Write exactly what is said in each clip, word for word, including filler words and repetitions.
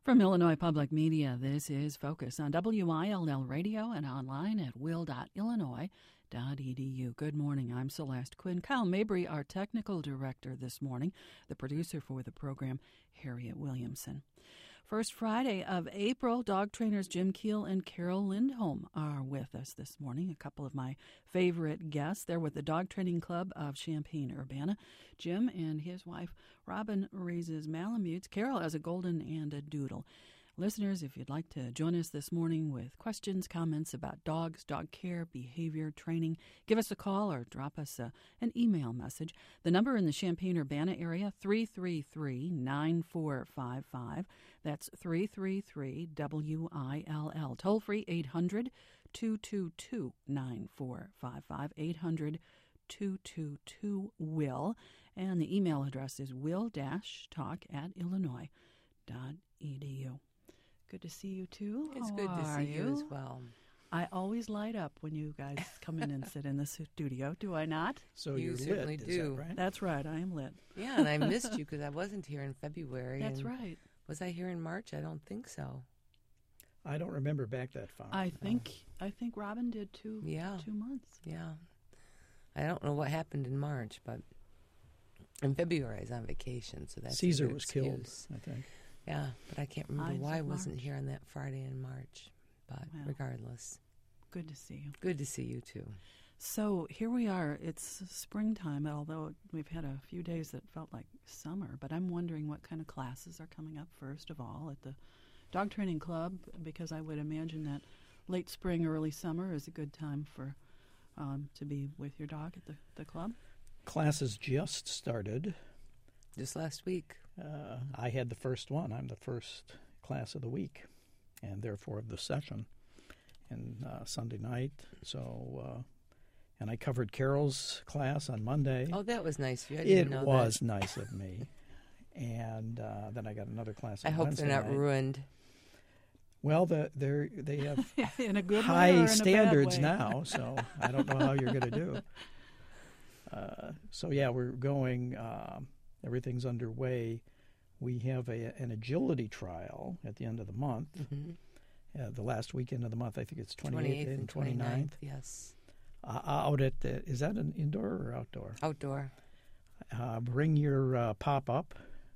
From Illinois Public Media, this is Focus on W I L L Radio and online at will dot illinois dot e d u. Good morning. I'm Celeste Quinn. Kyle Mabry, our technical director this morning. The producer for the program, Harriet Williamson. First Friday of April, dog trainers Jim Keel and Carol Lindholm are with us this morning. A couple of my favorite guests. They're with the Dog Training Club of Champaign-Urbana. Jim and his wife, Robin, raises Malamutes. Carol has a golden and a doodle. Listeners, if you'd like to join us this morning with questions, comments about dogs, dog care, behavior, training, give us a call or drop us a, an email message. The number in the Champaign-Urbana area, three three three, nine four five five. That's three three three W I L L. Toll free, eight hundred, two two two, nine four five five, eight hundred, two two two, W I L L. And the email address is will dash talk at illinois dot e d u. Good to see you, too. It's How good to are see you? you as well. I always light up when you guys come in and sit in the studio, do I not? So You you're certainly lit, do. is that right? That's right, I am lit. Yeah, and I missed you because I wasn't here in February. That's and right. Was I here in March? I don't think so. I don't remember back that far. I think I think Robin did two, Yeah. two months. Yeah. I don't know what happened in March, but in February I was on vacation, so that's a Caesar good was killed, excuse. I think. Yeah, but I can't remember Ides why I of wasn't March. here on that Friday in March. But Well. regardless, Good to see you. good to see you too. So here we are. It's springtime, although we've had a few days that felt like summer. But I'm wondering what kind of classes are coming up, first of all, at the Dog Training Club, because I would imagine that late spring, early summer is a good time for um, to be with your dog at the, the club. Classes just started. Just last week. Uh, I had the first one. I'm the first class of the week, and therefore of the session, and uh, Sunday night. So, uh, and I covered Carol's class on Monday. Oh, that was nice of you. I it didn't know was that. nice of me. And uh, then I got another class I on hope Wednesday they're not night. ruined. Well, the, they're, they have In a good way or in high a bad standards way? now, so I don't know how you're going to do. Uh, so, yeah, we're going, uh, everything's underway. We have a, an agility trial at the end of the month. Mm-hmm. Uh, the last weekend of the month, I think it's twenty-eighth, and twenty-ninth, twenty-ninth. yes. Uh, out at, the, is that an indoor or outdoor? Outdoor. Uh, bring your uh, pop-up.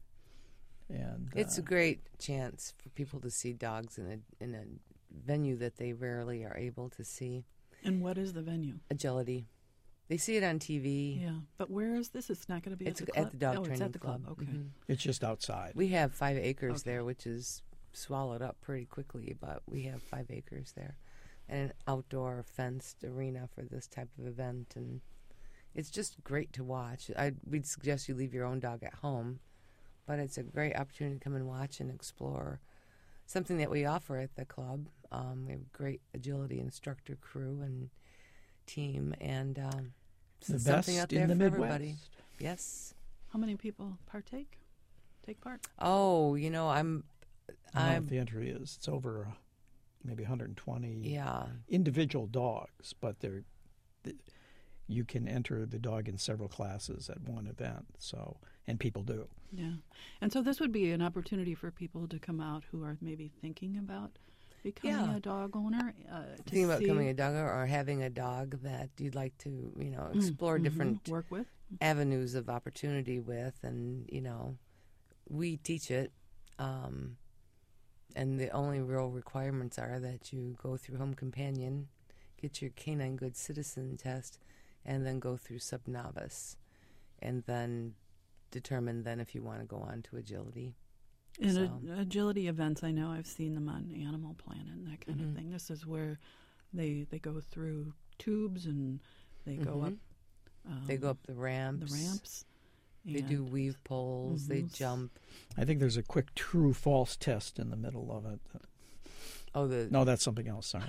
And It's uh, a great chance for people to see dogs in a in a venue that they rarely are able to see. And what is the venue? Agility. They see it on T V. Yeah, but where is this? It's not going to be It's at the club? at the dog oh, training it's at the club. club. Okay. Mhm. it's just outside. We have five acres Okay. there, which is swallowed up pretty quickly, but we have five acres there. And an outdoor fenced arena for this type of event. And it's just great to watch. I We'd suggest you leave your own dog at home, but it's a great opportunity to come and watch and explore something that we offer at the club. Um, we have a great agility instructor crew and team, and um, the s- best something out there in the for Midwest. everybody. Yes. How many people partake? Take part? Oh, you know, I'm, I don't know I'm, what the entry is. It's over uh, maybe one hundred twenty yeah. individual dogs, but they're th- you can enter the dog in several classes at one event. So, and people do. Yeah. And so this would be an opportunity for people to come out who are maybe thinking about becoming Yeah. a dog owner. Uh, to Thinking about see, becoming a dog owner or having a dog that you'd like to, you know, explore Mhm. different work with. avenues of opportunity with, and you know, we teach it, um, and the only real requirements are that you go through Home Companion, get your Canine Good Citizen test, and then go through Subnovice, and then determine then if you want to go on to agility. And So- a- agility events, I know I've seen them on Animal Planet and that kind Mhm. of thing. This is where they they go through tubes and they go Mhm. up. Um, They go up the ramps. the ramps. They do and- weave poles. They Mhm. jump. I think there's a quick true-false test in the middle of it. Oh, the No, that's something else. Sorry.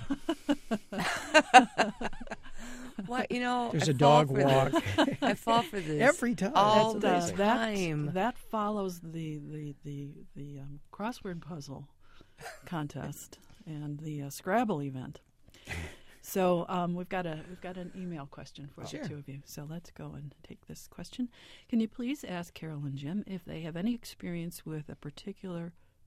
what you know? There's I a fall dog for walk this. I fall for this every time. all That's the amazing. time. That, that follows the the the the um, crossword puzzle contest and the uh, Scrabble event. So um, we've got a we've got an email question for Sure. the two of you. So let's go and take this question. Can you please ask Carol and Jim if they have any experience with a particular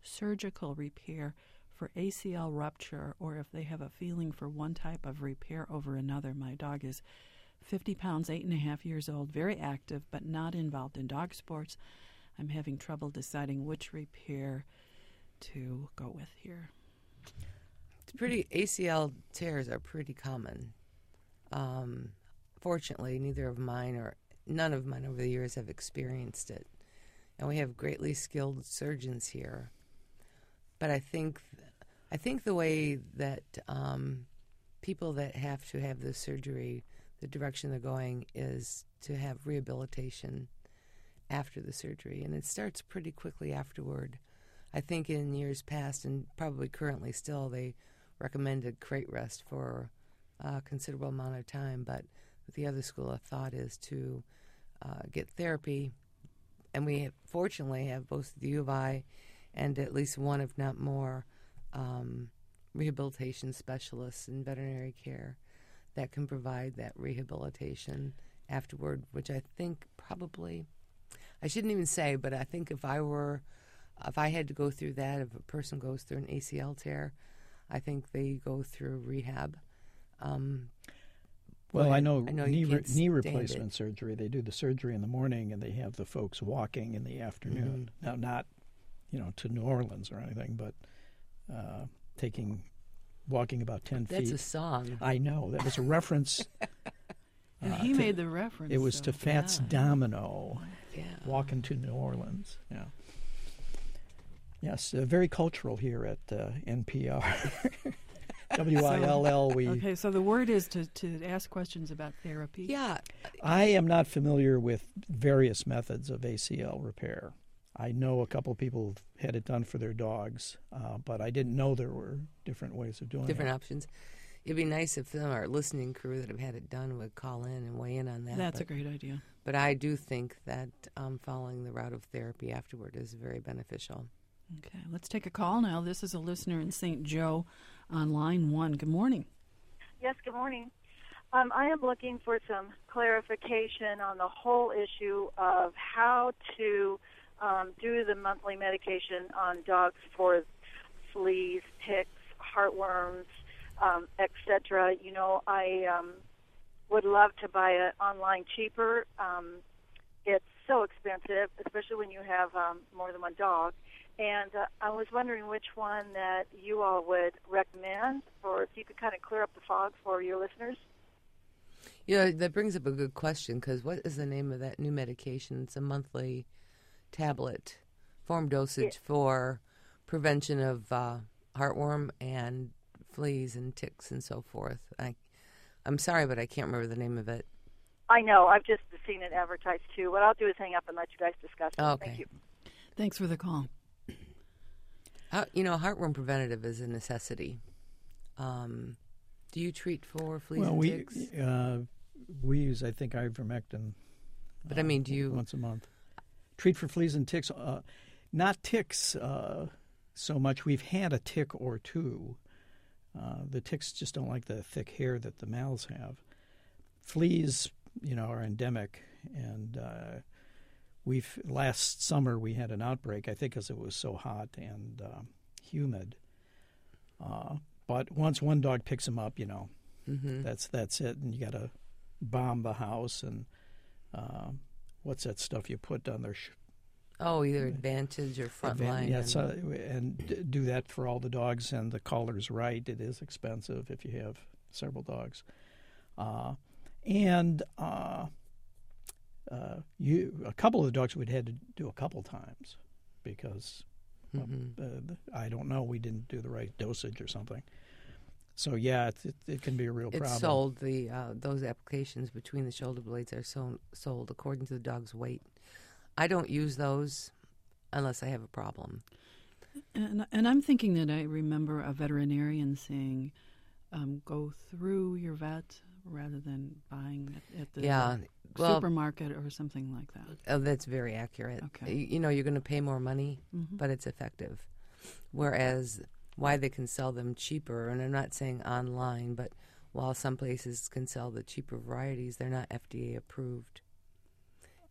surgical repair for A C L rupture, or if they have a feeling for one type of repair over another. My dog is fifty pounds, eight and a half years old, very active, but not involved in dog sports. I'm having trouble deciding which repair to go with here. It's pretty, A C L tears are pretty common. Um, fortunately, neither of mine or none of mine over the years have experienced it. And we have greatly skilled surgeons here. But I think I think the way that um, people that have to have this surgery, the direction they're going is to have rehabilitation after the surgery. And it starts pretty quickly afterward. I think in years past, and probably currently still, they recommended crate rest for a considerable amount of time. But the other school of thought is to uh, get therapy. And we have, fortunately have both the U of I and at least one, if not more, um, rehabilitation specialists in veterinary care that can provide that rehabilitation afterward, which I think probably, I shouldn't even say, but I think if I were, if I had to go through that, if a person goes through an A C L tear, I think they go through rehab. Um, Well, I know, I know knee, you re- can't knee stand replacement it. surgery, they do the surgery in the morning and they have the folks walking in the afternoon. Mm-hmm. Now, not, you know, to New Orleans or anything, but uh, taking, walking about ten That's feet. a song. I know. That was a reference. And uh, he to- made the reference. It was so, to Fats yeah. Domino, Yeah. walking to New Orleans. Yeah. Yes, uh, very cultural here at uh, N P R. W I L L, we... Okay, so the word is to, to ask questions about therapy. Yeah. I am not familiar with various methods of A C L repair. I know a couple people have had it done for their dogs, uh, but I didn't know there were different ways of doing Different it. options. It'd be nice if some of our listening crew that have had it done would call in and weigh in on that. That's but, a great idea. But I do think that um, following the route of therapy afterward is very beneficial. Okay, let's take a call now. This is a listener in Saint Joe on line one. Good morning. Yes, good morning. Um, I am looking for some clarification on the whole issue of how to um, do the monthly medication on dogs for fleas, ticks, heartworms, um, et cetera. You know, I um, would love to buy it online cheaper. Um, it's so expensive, especially when you have um, more than one dog. And uh, I was wondering which one that you all would recommend, or if you could kind of clear up the fog for your listeners. Yeah, that brings up a good question, because what is the name of that new medication? It's a monthly tablet form dosage Yeah. for prevention of uh, heartworm and fleas and ticks and so forth. I, I'm sorry, but I can't remember the name of it. I know. I've just seen it advertised, too. What I'll do is hang up and let you guys discuss it. Okay. Thank you. Thanks for the call. Uh, you know, heartworm preventative is a necessity. Um, do you treat for fleas Well, and we ticks? uh, we use, I think, ivermectin. But, I mean, do you- once a month treat for fleas and ticks? Uh, not ticks uh, so much. We've had a tick or two. Uh, the ticks just don't like the thick hair that the males have. Fleas, you know, are endemic, and uh, we've last summer we had an outbreak. I think because it was so hot and uh, humid. Uh, but once one dog picks them up, you know, Mm-hmm. that's that's it, and you got to bomb the house and uh, what's that stuff you put on their sh- Oh, either Advantage or Frontline. Yeah, and- so, and d- do that for all the dogs, and the collar's right. It is expensive if you have several dogs, uh, and uh, uh, you a couple of the dogs we'd had to do a couple times because Mhm. uh, I don't know, we didn't do the right dosage or something. So yeah, it it, it can be a real It's problem. sold, the uh, those applications between the shoulder blades are so, sold according to the dog's weight. I don't use those unless I have a problem. And, and I'm thinking that I remember a veterinarian saying, um, go through your vet rather than buying it at the Yeah, well, supermarket or something like that. oh, that's very accurate. Okay. Y- You know, you're going to pay more money, Mhm. but it's effective. Whereas why they can sell them cheaper, and I'm not saying online, but while some places can sell the cheaper varieties, they're not F D A approved.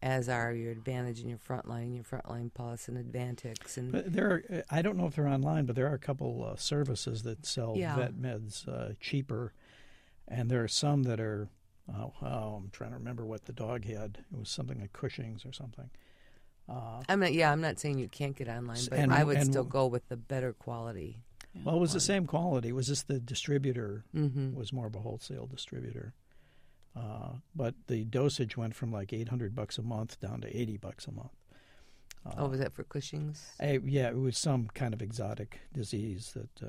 as are your Advantage and your Frontline, your Frontline Plus and Advantix. And But there are, I don't know if they're online, but there are a couple uh, services that sell Yeah. vet meds uh, cheaper, and there are some that are. Oh, oh, I'm trying to remember what the dog had. It was something like Cushing's or something. Uh, I'm not. Yeah, I'm not saying you can't get online, but And- I would and- still go with the better quality. well, it was the one. same quality. It was just the distributor Mm-hmm. was more of a wholesale distributor. Uh, but the dosage went from like eight hundred bucks a month down to eighty bucks a month. Uh, Oh, was that for Cushing's? I, yeah, it was some kind of exotic disease that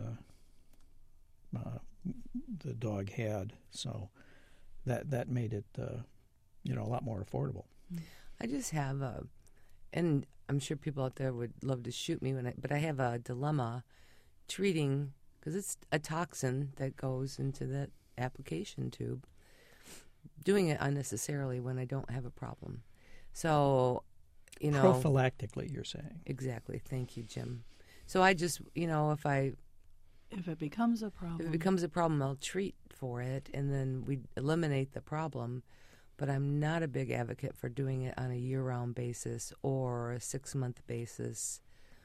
uh, uh, the dog had. So that that made it, uh, you know, a lot more affordable. I just have a, and I'm sure people out there would love to shoot me when I, but I have a dilemma treating, because it's a toxin that goes into that application tube, doing it unnecessarily when I don't have a problem. So, you know. Prophylactically, you're saying. Exactly. Thank you, Jim. So I just, you know, if I, If it becomes a problem. if it becomes a problem, I'll treat for it, and then we eliminate the problem. But I'm not a big advocate for doing it on a year-round basis or a six-month basis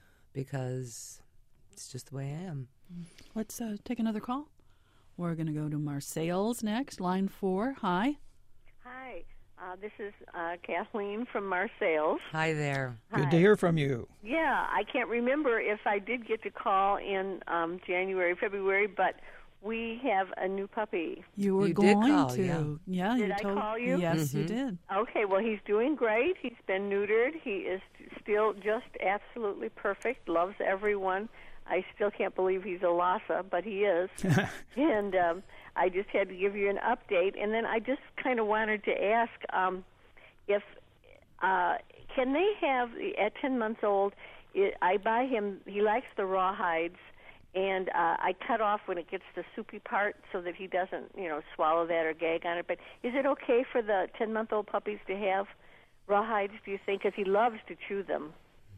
because it's just the way I am. Let's uh, take another call. We're going to go to Marseilles next, line four. Hi. Hi, uh, this is uh, Kathleen from Marseilles. Hi there. Good Hi. to hear from you. Yeah, I can't remember if I did get to call in um, January, February, but we have a new puppy. You were You did going call, to. yeah. you Did I told, call you? Yes, you Mhm. did. Okay, well, he's doing great. He's been neutered. He is still just absolutely perfect, loves everyone. I still can't believe he's a Lhasa, but he is. And um, I just had to give you an update. And then I just kind of wanted to ask um, if uh, can they have, at ten months old, it, I buy him, he likes the raw hides, and uh, I cut off when it gets the soupy part so that he doesn't, you know, swallow that or gag on it. But is it okay for the ten-month-old puppies to have raw hides, do you think? Because he loves to chew them.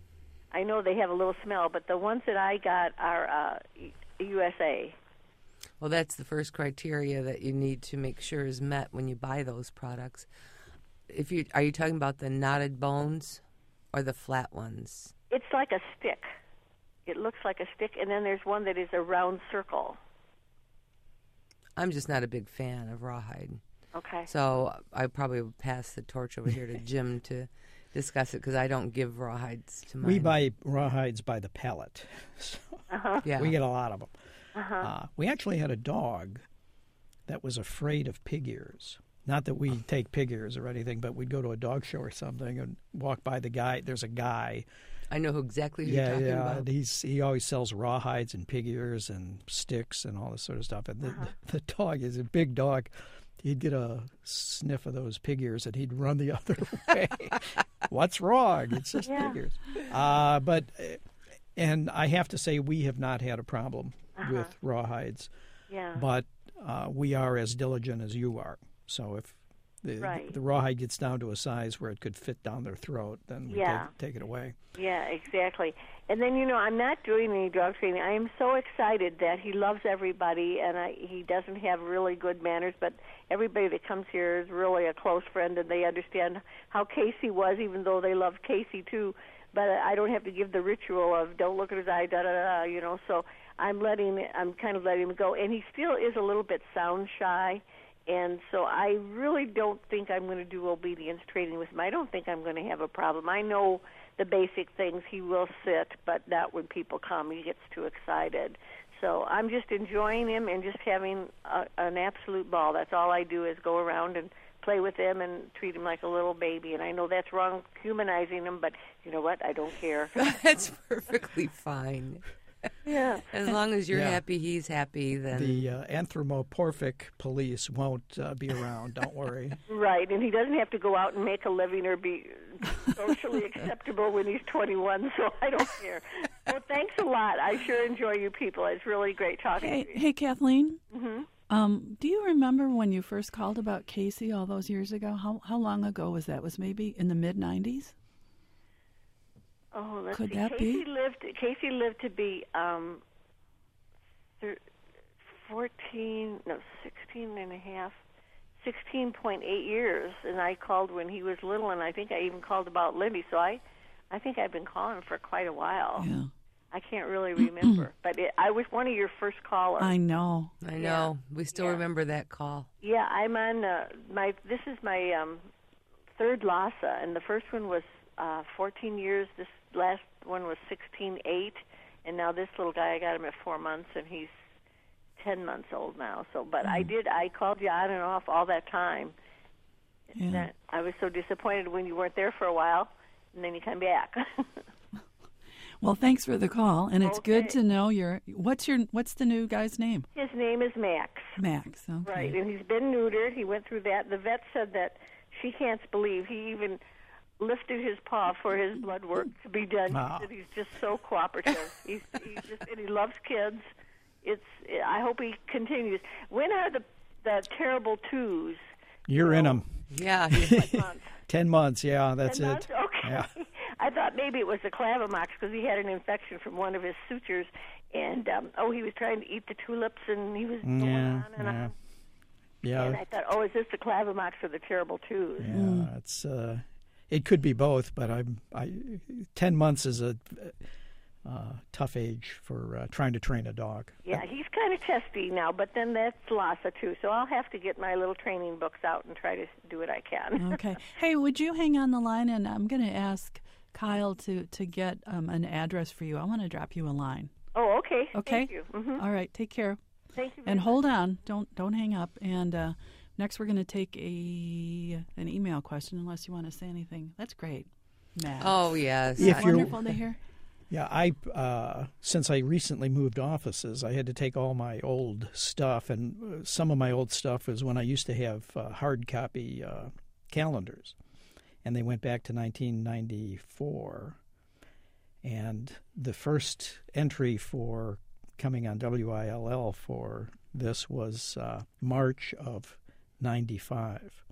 I know they have a little smell, but the ones that I got are uh, U S A. Well, that's the first criteria that you need to make sure is met when you buy those products. If you are you talking about the knotted bones or the flat ones? It's like a stick. It looks like a stick, and then there's one that is a round circle. I'm just not a big fan of rawhide. Okay. So I probably would pass the torch over here to Jim to discuss it because I don't give rawhides to mine. We buy rawhides by the pallet. So Uh-huh. yeah. we get a lot of them. Uh-huh. Uh, we actually had a dog that was afraid of pig ears. Not that we take pig ears or anything, but we'd go to a dog show or something and walk by the guy. There's a guy. I know exactly who yeah, you're talking yeah. about. and He's he always sells rawhides and pig ears and sticks and all this sort of stuff. And the, Uh-huh. the dog is a big dog. He'd get a sniff of those pig ears and he'd run the other way. What's wrong? It's just Yeah. pig ears. Uh, but uh, and I have to say we have not had a problem Uh-huh. with rawhides. Yeah. But uh, we are as diligent as you are. So if the, Right. the rawhide gets down to a size where it could fit down their throat, then we Yeah. take, take it away. Yeah, exactly. And then, you know, I'm not doing any dog training. I am so excited that he loves everybody, and I, he doesn't have really good manners, but everybody that comes here is really a close friend, and they understand how Casey was, even though they love Casey, too. But I don't have to give the ritual of don't look at his eye, da-da-da, you know. So I'm letting, I'm kind of letting him go. And he still is a little bit sound shy. And so I really don't think I'm going to do obedience training with him. I don't think I'm going to have a problem. I know the basic things. He will sit, but not when people come. He gets too excited. So I'm just enjoying him and just having a, an absolute ball. That's all I do is go around and play with him and treat him like a little baby. And I know that's wrong, humanizing him, but you know what? I don't care. That's perfectly fine. Yeah. As long as you're Yeah. happy, he's happy, then The uh, anthropomorphic police won't uh, be around. Don't worry. Right, and he doesn't have to go out and make a living or be socially acceptable when he's twenty-one, so I don't care. Well, thanks a lot. I sure enjoy you people. It's really great talking Hey, to you. hey Kathleen. Mm-hmm. Um, do you remember when you first called about Casey all those years ago? How how long ago was that? Was maybe in the mid nineties? Oh, let's Could see. that Casey be? lived. Casey lived to be um, thir- fourteen, no, sixteen and a half, sixteen point eight years, and I called when he was little, and I think I even called about Lindy. So I, I think I've been calling for quite a while. Yeah. I can't really remember, but it, I was one of your first callers. I know. I know. Yeah. We still Yeah. remember that call. Yeah, I'm on uh, my. This is my um, third Lhasa, and the first one was uh, fourteen years. This last one was sixteen eight, and now this little guy, I got him at four months, and he's ten months old now. So, but I did. I called you on and off all that time. Yeah. That I was so disappointed when you weren't there for a while, and then you come back. Well, thanks for the call, and it's good Okay. to know your. What's your? What's the new guy's name? His name is Max. Max. Okay. Right, and he's been neutered. He went through that. The vet said that she can't believe he even lifted his paw for his blood work to be done. Wow. He said he's just so cooperative. he's he's just and he loves kids. It's. I hope he continues. When are the the terrible twos? You're in them. Yeah. What month? Ten months, yeah, that's Ten it. months? Okay. Yeah. I thought maybe it was the clavomox because he had an infection from one of his sutures, and um, oh, he was trying to eat the tulips, and he was going Yeah, on and yeah. on. And Yeah, I thought, oh, is this the clavomox or the terrible twos? yeah, it's uh, it could be both, but I'm I ten months is a uh, tough age for uh, trying to train a dog. Yeah, he's kind of testy now, but then that's Lhasa too. So I'll have to get my little training books out and try to do what I can. Okay. Hey, would you hang on the line? And I'm going to ask Kyle to to get um, an address for you. I want to drop you a line. Oh, okay. Okay. Thank you. hmm All right. Take care. Thank you. Very And much. hold on. Don't don't hang up. And uh, next, we're going to take a an email question. Unless you want to say anything. That's great, Matt. Oh, yes. If I- you're- Wonderful to hear. Yeah, I uh, since I recently moved offices, I had to take all my old stuff, and uh, some of my old stuff was when I used to have uh, hard copy uh, calendars, and they went back to nineteen ninety-four. And the first entry for coming on W I L L for this was uh, March of ninety-five.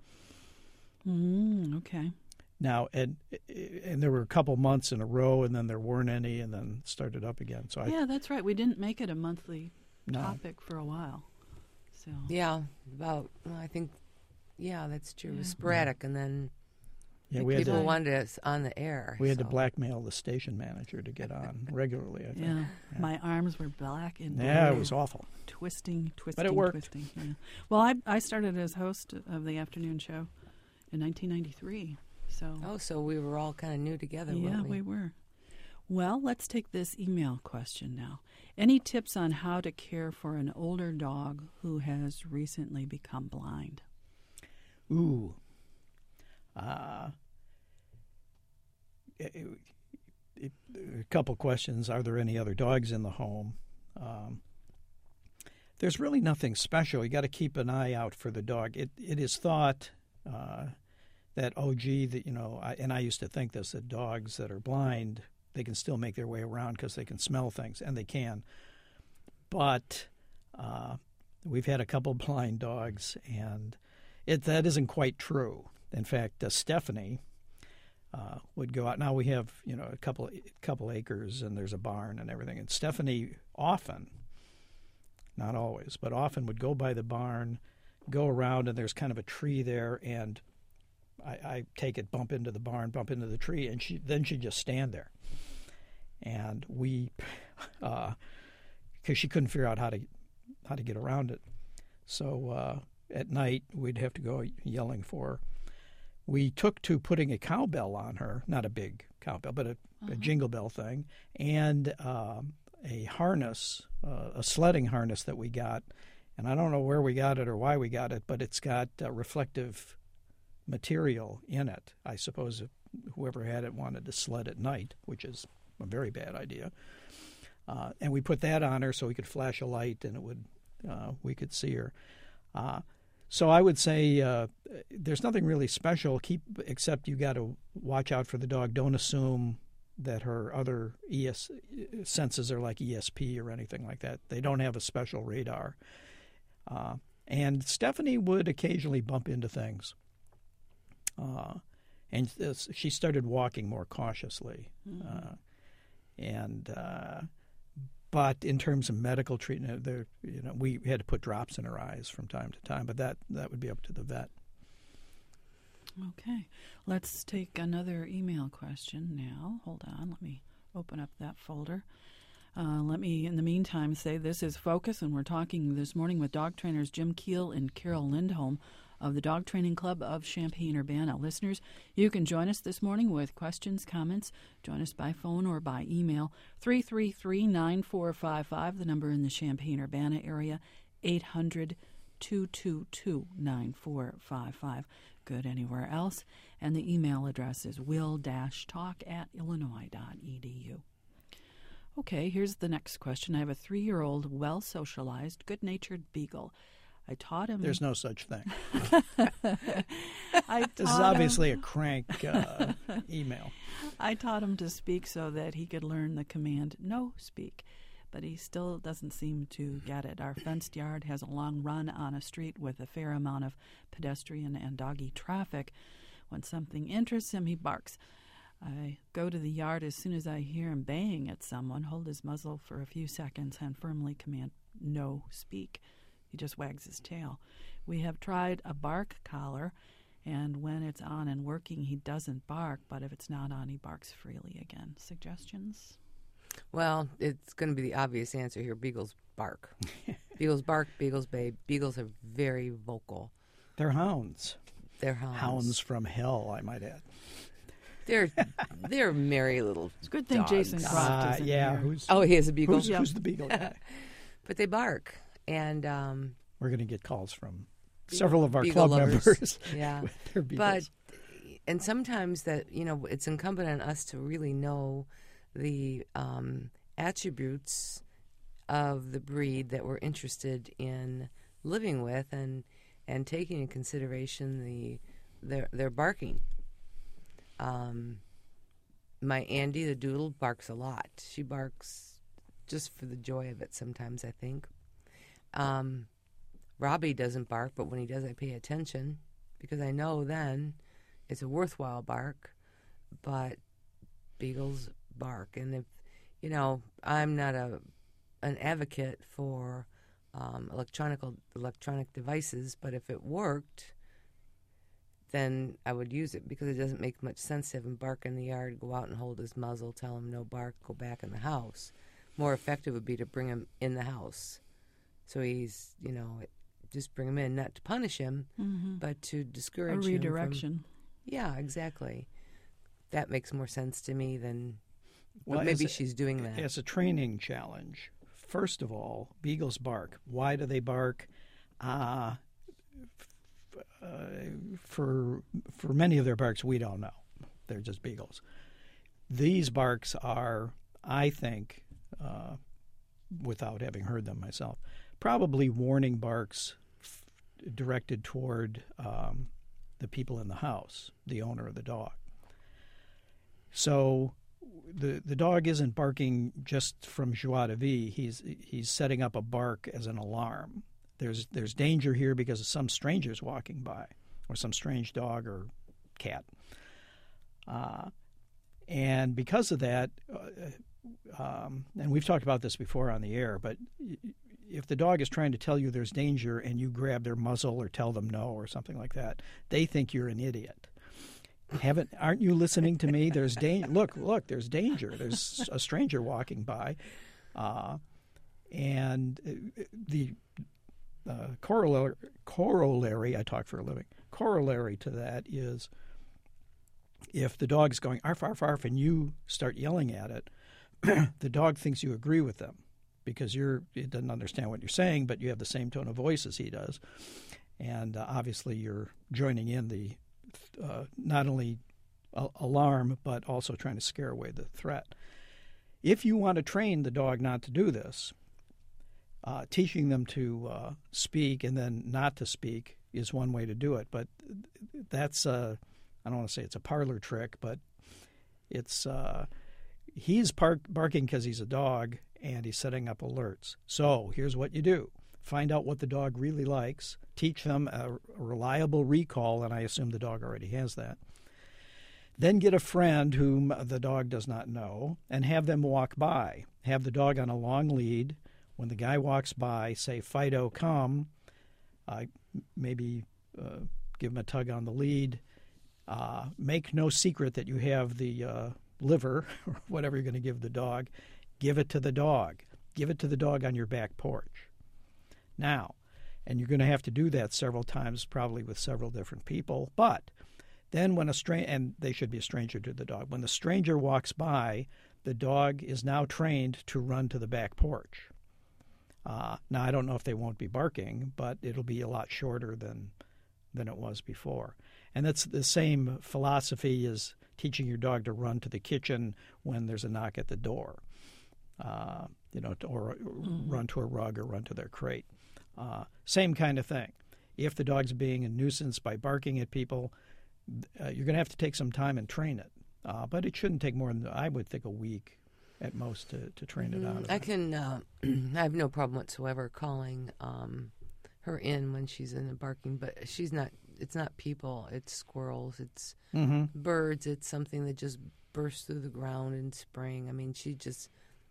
Mm, okay. Now, and and there were a couple months in a row, and then there weren't any, and then started up again. So I Yeah, that's right. We didn't make it a monthly no. topic for a while. So Yeah, about, well, I think, yeah, that's true. It was Yeah. sporadic, and then Yeah, we had people to wanted us on the air. we had to so. blackmail the station manager to get on regularly. I think. yeah, my arms were black and Yeah, blue. it was awful. twisting, twisting, it worked. twisting. Yeah. Well, I I started as host of the afternoon show in nineteen ninety-three. So Oh, so we were all kind of new together, yeah, weren't we? we were. Well, let's take this email question now. Any tips on how to care for an older dog who has recently become blind? Ooh. Uh, it, it, a couple questions. Are there any other dogs in the home? Um, there's really nothing special. You got to keep an eye out for the dog. It it is thought uh, that oh gee, that you know, I, and I used to think this, that dogs that are blind, they can still make their way around because they can smell things, and they can. But uh, we've had a couple blind dogs, and it that isn't quite true. In fact, uh, Stephanie uh, would go out. Now we have, you know, a couple couple acres, and there's a barn and everything. And Stephanie often, not always, but often would go by the barn, go around, and there's kind of a tree there, and I, I take it, bump into the barn, bump into the tree, and she then she'd just stand there. And we, because uh, she couldn't figure out how to how to get around it, so uh, at night we'd have to go yelling for her. We took to putting a cowbell on her, not a big cowbell, but a, uh-huh. a jingle bell thing, and um, a harness, uh, a sledding harness that we got. And I don't know where we got it or why we got it, but it's got uh, reflective material in it. I suppose if whoever had it wanted to sled at night, which is a very bad idea. Uh, and we put that on her so we could flash a light and it would uh, we could see her. Uh, So I would say uh, there's nothing really special, keep except you got to watch out for the dog. Don't assume that her other E S senses are like E S P or anything like that. They don't have a special radar. Uh, and Stephanie would occasionally bump into things. Uh, and this, she started walking more cautiously. Mm-hmm. Uh, and uh, but in terms of medical treatment, there, you know, we had to put drops in her eyes from time to time. But that that would be up to the vet. Okay, let's take another email question now. Hold on, let me open up that folder. Uh, let me, in the meantime, say this is Focus, and we're talking this morning with dog trainers Jim Keel and Carol Lindholm of the Dog Training Club of Champaign-Urbana. Listeners, you can join us this morning with questions, comments. Join us by phone or by email. three three three, nine four five five, the number in the Champaign-Urbana area, eight hundred, two two two, nine four five five. Good anywhere else. And the email address is will-talk at illinois dot e d u. Okay, here's the next question. I have a three-year-old, well-socialized, good-natured beagle. I taught him... There's no such thing. I this is obviously him... a crank uh, email. I taught him to speak so that he could learn the command, no, speak. But he still doesn't seem to get it. Our fenced yard has a long run on a street with a fair amount of pedestrian and doggy traffic. When something interests him, he barks. I go to the yard as soon as I hear him baying at someone, hold his muzzle for a few seconds, and firmly command, no, speak. He just wags his tail. We have tried a bark collar, and when it's on and working, he doesn't bark, but if it's not on, he barks freely again. Suggestions? Well, it's going to be the obvious answer here. Beagles bark. Beagles bark, beagles bay. Beagles are very vocal. They're hounds. They're hounds. Hounds from hell, I might add. They're they're merry little It's a good thing dogs. Jason Croft uh, isn't yeah, here. who's, oh, he has a beagle? Who's, Yep. who's the beagle guy? But they bark. And um, we're going to get calls from beagle, several of our beagle club lovers. members. Yeah. with their But, beagles. and sometimes that, you know, it's incumbent on us to really know the um, attributes of the breed that we're interested in living with and and taking in consideration the their their barking. Um, my Andy, the doodle, barks a lot. She barks just for the joy of it sometimes, I think. Um, Robbie doesn't bark, but when he does, I pay attention because I know then it's a worthwhile bark. But beagles bark. And if, you know, I'm not a an advocate for um, electronic electronic devices, but if it worked, then I would use it because it doesn't make much sense to have him bark in the yard, go out and hold his muzzle, tell him no bark, go back in the house. More effective would be to bring him in the house. So he's, you know, just bring him in, not to punish him, mm-hmm. but to A discourage him. redirection. From, yeah, exactly. That makes more sense to me than, Well, well, maybe as a- she's doing that. As a training challenge, first of all, beagles bark. Why do they bark? Uh, f- uh, for for many of their barks, we don't know. They're just beagles. These barks are, I think, uh, without having heard them myself, probably warning barks f- directed toward um, the people in the house, the owner of the dog. So the the dog isn't barking just from joie de vivre. He's he's setting up a bark as an alarm. There's there's danger here because of some strangers walking by, or some strange dog or cat. Uh, and because of that, uh, um, and we've talked about this before on the air, but if the dog is trying to tell you there's danger and you grab their muzzle or tell them no or something like that, they think you're an idiot. Haven't aren't you listening to me? There's danger. Look, look. There's danger. There's a stranger walking by, uh, and the uh, corollary, corollary. I talk for a living. Corollary to that is, if the dog's going arf arf arf and you start yelling at it, the dog thinks you agree with them because you're it doesn't understand what you're saying, but you have the same tone of voice as he does, and uh, obviously you're joining in the. Uh, not only a- alarm, but also trying to scare away the threat. If you want to train the dog not to do this, uh, teaching them to uh, speak and then not to speak is one way to do it. But that's, uh, I don't want to say it's a parlor trick, but it's uh, he's park- barking because he's a dog and he's setting up alerts. So here's what you do. Find out what the dog really likes. Teach them a, a reliable recall, and I assume the dog already has that. Then get a friend whom the dog does not know and have them walk by. Have the dog on a long lead. When the guy walks by, say, Fido, come. Uh, maybe uh, give him a tug on the lead. Uh, make no secret that you have the uh, liver or whatever you're going to give the dog. Give it to the dog. Give it to the dog on your back porch. Now, and you're going to have to do that several times, probably with several different people. But then when a stranger, and they should be a stranger to the dog, when the stranger walks by, the dog is now trained to run to the back porch. Uh, now, I don't know if they won't be barking, but it'll be a lot shorter than than it was before. And that's the same philosophy as teaching your dog to run to the kitchen when there's a knock at the door, uh, you know, or mm-hmm. run to a rug or run to their crate. Uh, same kind of thing. If the dog's being a nuisance by barking at people, uh, you're going to have to take some time and train it. Uh, but it shouldn't take more than, I would think, a week at most to, to train mm-hmm. it out of I it. can, uh, I have no problem whatsoever calling um, her in when she's in the barking, but she's not, it's not people, it's squirrels, it's mm-hmm. birds, it's something that just bursts through the ground in spring. I mean, she just,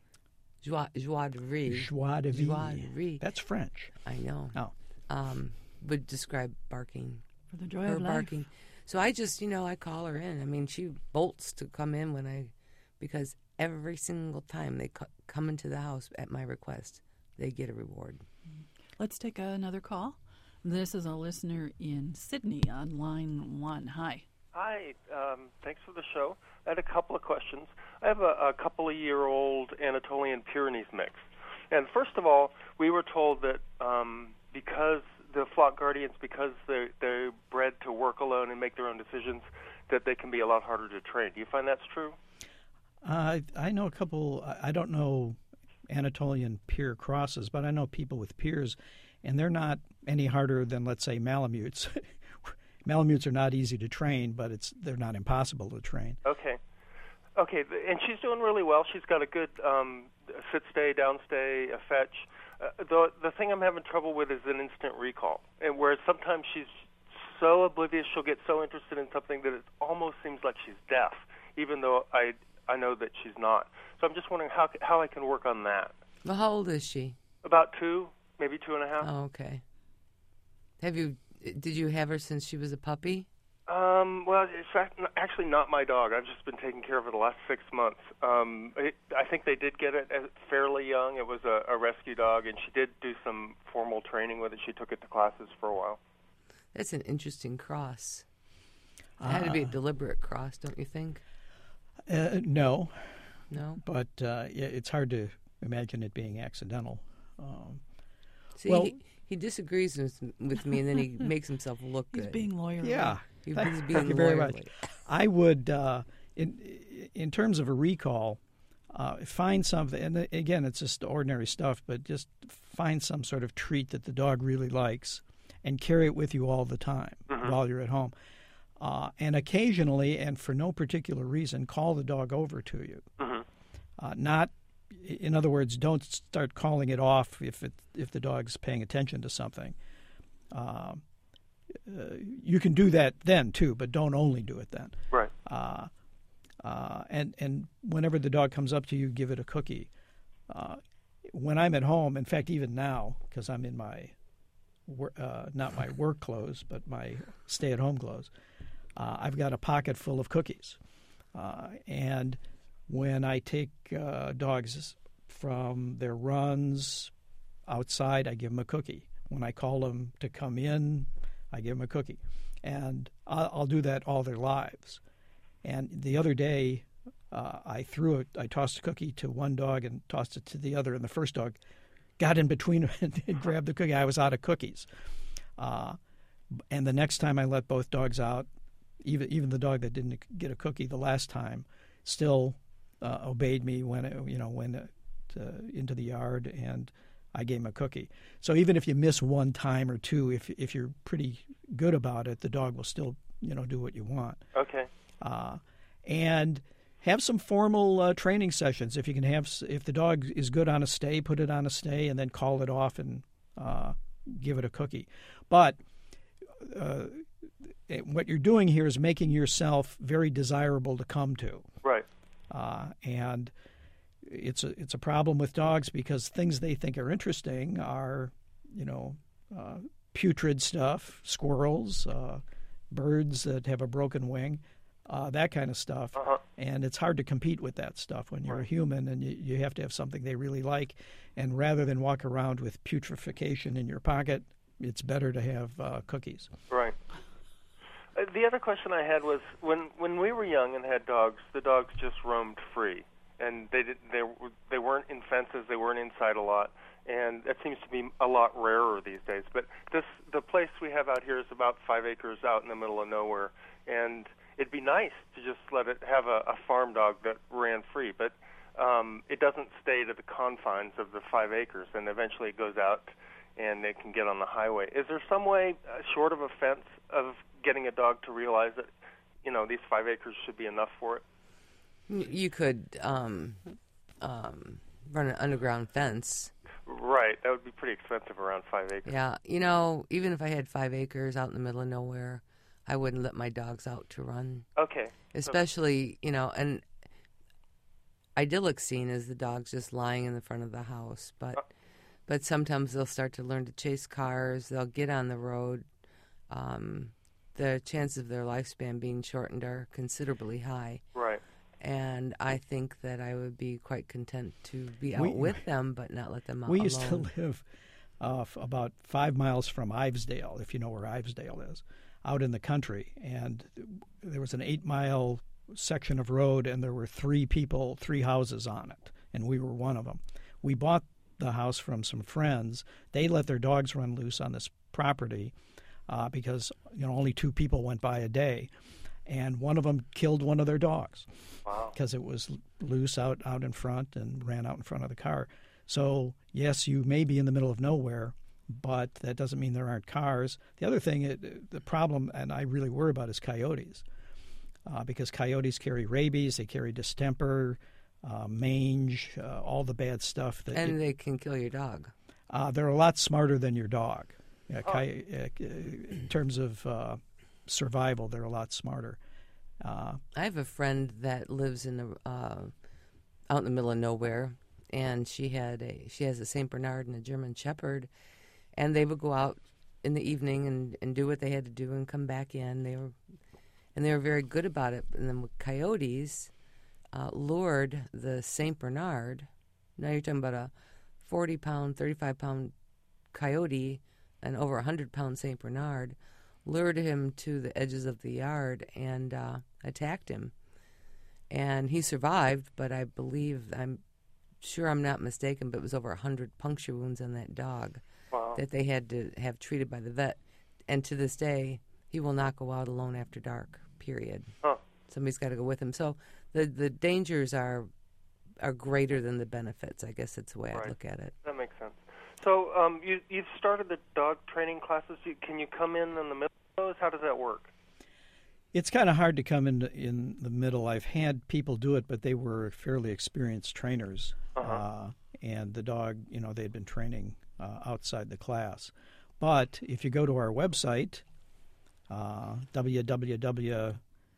joie, joie de vivre. Joie de vivre. Joie de vivre. That's French. I know. Oh. Um, would describe barking. For the joy her of life. barking. So I just, you know, I call her in. I mean, she bolts to come in when I, because every single time they co- come into the house at my request, they get a reward. Let's take another call. This is a listener in Sydney on line one. Hi. Hi. Um, thanks for the show. I had a couple of questions. I have a, a couple of year old Anatolian Pyrenees mix. And first of all, we were told that um, because the flock guardians, because they're, they're bred to work alone and make their own decisions, that they can be a lot harder to train. Do you find that's true? Uh, I, I know a couple, I don't know Anatolian Pyr crosses, but I know people with Pyrs, and they're not any harder than, let's say, Malamutes. Malamutes are not easy to train, but it's they're not impossible to train. Okay. Okay, and she's doing really well. She's got a good um, sit-stay, down-stay, a fetch. Uh, the the thing I'm having trouble with is an instant recall, and where sometimes she's so oblivious, she'll get so interested in something that it almost seems like she's deaf, even though I I know that she's not. So I'm just wondering how how I can work on that. Well, how old is she? About two, maybe two and a half. Oh, okay. Have you did you have her since she was a puppy? Um, well, it's actually not my dog. I've just been taking care of it the last six months. Um, it, I think they did get it fairly young. It was a, a rescue dog, and she did do some formal training with it. She took it to classes for a while. That's an interesting cross. It had to be a deliberate cross, don't you think? Uh, no. No? But uh, yeah, it's hard to imagine it being accidental. Um, See, well, he, he disagrees with, with me, and then he makes himself look He's good. being lawyerly. yeah. He's Thank, being thank you very lawyerly. much. I would, uh, in in terms of a recall, uh, find something, and again, it's just ordinary stuff, but just find some sort of treat that the dog really likes and carry it with you all the time mm-hmm. while you're at home. Uh, and occasionally, and for no particular reason, call the dog over to you. Mm-hmm. Uh, not, in other words, don't start calling it off if it if the dog's paying attention to something. Uh, uh, you can do that then too, but don't only do it then. Right. Uh, uh, and and whenever the dog comes up to you, give it a cookie. Uh, when I'm at home, in fact, even now, because I'm in my uh, not my work clothes, but my stay-at-home clothes. Uh, I've got a pocket full of cookies. Uh, and when I take uh, dogs from their runs outside, I give them a cookie. When I call them to come in, I give them a cookie. And I'll, I'll do that all their lives. And the other day, uh, I threw it, I tossed a cookie to one dog and tossed it to the other, and the first dog got in between and, and grabbed the cookie. I was out of cookies. Uh, and the next time I let both dogs out, Even even the dog that didn't get a cookie the last time still uh, obeyed me when it, you know went uh, into the yard, and I gave him a cookie. So even if you miss one time or two, if if you're pretty good about it, the dog will still you know do what you want. Okay. Uh, and have some formal uh, training sessions. If you can have, if the dog is good on a stay, put it on a stay, and then call it off and uh, give it a cookie. But uh, it, what you're doing here is making yourself very desirable to come to. Right. Uh, and it's a it's a problem with dogs because things they think are interesting are, you know, uh, putrid stuff, squirrels, uh, birds that have a broken wing, uh, that kind of stuff. Uh-huh. And it's hard to compete with that stuff when you're Right. a human, and you, you have to have something they really like. And rather than walk around with putrefaction in your pocket, it's better to have uh, cookies. Right. Uh, the other question I had was when when we were young and had dogs, the dogs just roamed free, and they did they they weren't in fences, they weren't inside a lot, and that seems to be a lot rarer these days. But this the place we have out here is about five acres out in the middle of nowhere, and it'd be nice to just let it have a, a farm dog that ran free, but um, it doesn't stay to the confines of the five acres, and eventually it goes out and it can get on the highway. Is there some way, uh, short of a fence, of getting a dog to realize that, you know, these five acres should be enough for it? You could um, um, run an underground fence. Right. That would be pretty expensive around five acres. Yeah. You know, even if I had five acres out in the middle of nowhere, I wouldn't let my dogs out to run. Okay. Especially, you know, an idyllic scene is the dogs just lying in the front of the house. But Uh, but sometimes they'll start to learn to chase cars. They'll get on the road. Um, the chances of their lifespan being shortened are considerably high. Right. And I think that I would be quite content to be out We- with them, but not let them out We alone. used to live uh, f- about five miles from Ivesdale, if you know where Ivesdale is, out in the country. And there was an eight-mile section of road, and there were three people, three houses on it, and we were one of them. We bought the house from some friends. They let their dogs run loose on this property uh, because, you know, only two people went by a day. And one of them killed one of their dogs Wow. because it was loose out, out in front and ran out in front of the car. So, yes, you may be in the middle of nowhere, but that doesn't mean there aren't cars. The other thing, it, the problem, and I really worry about, is coyotes uh, because coyotes carry rabies, they carry distemper, uh, mange, uh, all the bad stuff. That And you, they can kill your dog. uh, they're a lot smarter than your dog. Yeah, Oh. coy- uh, in terms of uh, survival, they're a lot smarter. Uh, I have a friend that lives in the uh, out in the middle of nowhere, and she had a she has a Saint Bernard and a German Shepherd, and they would go out in the evening and, and do what they had to do and come back in. They were and they were very good about it. And then with coyotes, uh, lured the Saint Bernard. Now you're talking about a forty pound, thirty-five pound coyote and over a hundred pound Saint Bernard. Lured him to the edges of the yard and uh, attacked him. And he survived, but I believe, I'm sure I'm not mistaken, but it was over one hundred puncture wounds on that dog Wow. that they had to have treated by the vet. And to this day, he will not go out alone after dark, period. Huh. Somebody's got to go with him. So the, the dangers are are greater than the benefits. I guess that's the way Right. I look at it. That makes sense. So um, you, you've started the dog training classes. You, can you come in in the middle of those? How does that work? It's kind of hard to come in in the middle. I've had people do it, but they were fairly experienced trainers, Uh-huh. uh, and the dog, you know, they'd been training uh, outside the class. But if you go to our website, uh, www.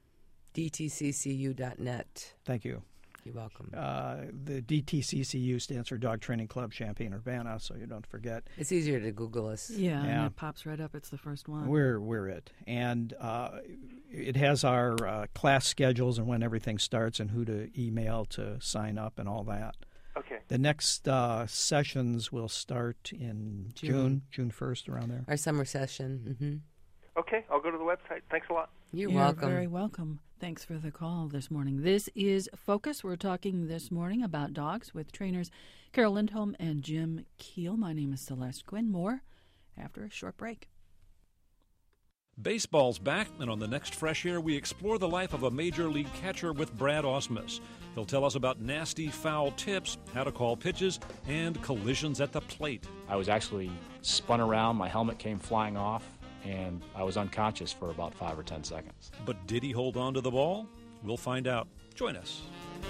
D T C C U dot net. Thank you. You're welcome. Uh, the D T C C U stands for Dog Training Club Champaign-Urbana, so you don't forget. It's easier to Google us. Yeah, Yeah. and it pops right up. It's the first one. We're we're it, and uh, it has our uh, class schedules and when everything starts and who to email to sign up and all that. Okay. The next uh, sessions will start in June. June, June first, around there. Our summer session. Mm-hmm. Okay, I'll go to the website. Thanks a lot. You're, You're welcome. very welcome. Thanks for the call this morning. This is Focus. We're talking this morning about dogs with trainers Carol Lindholm and Jim Keel. My name is Celeste Quinn. More after a short break. Baseball's back, and on the next Fresh Air, we explore the life of a major league catcher with Brad Ausmus. He'll tell us about nasty foul tips, how to call pitches, and collisions at the plate. I was actually spun around, my helmet came flying off, and I was unconscious for about five or ten seconds. But did he hold on to the ball? We'll find out. Join us.